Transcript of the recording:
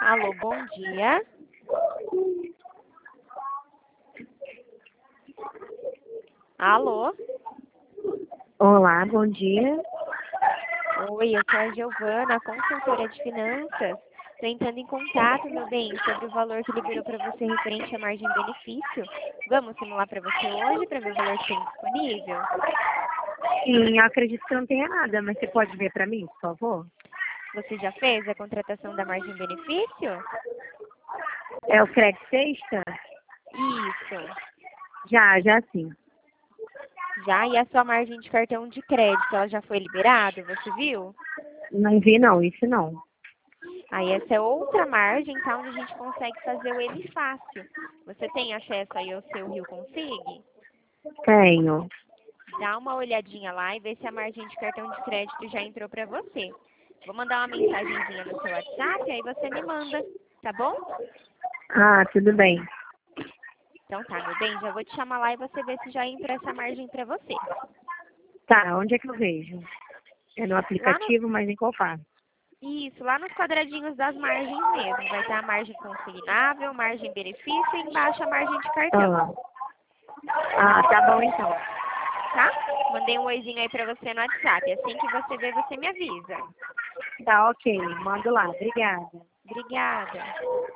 Alô, bom dia. Alô? Olá, bom dia. Oi, eu sou a Giovana, consultora de finanças. Estou entrando em contato, meu bem, sobre o valor que liberou para você referente à margem benefício. Vamos simular para você hoje para ver o valor que tem disponível? Sim, eu acredito que não tenha nada, mas você pode ver para mim, por favor? Você já fez a contratação da margem benefício? É o Credit Sexta? Isso. Já sim. Já, e a sua margem de cartão de crédito, ela já foi liberada, você viu? Não vi não, isso não. Aí essa é outra margem, tá? Onde a gente consegue fazer o Ele Fácil. Você tem acesso aí ao seu Rio Consig? Tenho. Dá uma olhadinha lá e vê se a margem de cartão de crédito já entrou para você. Vou mandar uma mensagenzinha no seu WhatsApp, aí você me manda, tá bom? Ah, tudo bem. Então tá, meu bem, já vou te chamar lá e você vê se já entrou essa margem para você. Tá, onde é que eu vejo? É no Lá no, aplicativo, mas em qual parte? isso, lá nos quadradinhos das margens mesmo. Vai estar a margem consignável, margem benefício e embaixo a margem de cartão, Ah, tá bom então. tá? Mandei um oizinho aí para você no WhatsApp. Assim que você ver, você me avisa. Tá, ok. Mando lá. Obrigada. Obrigada.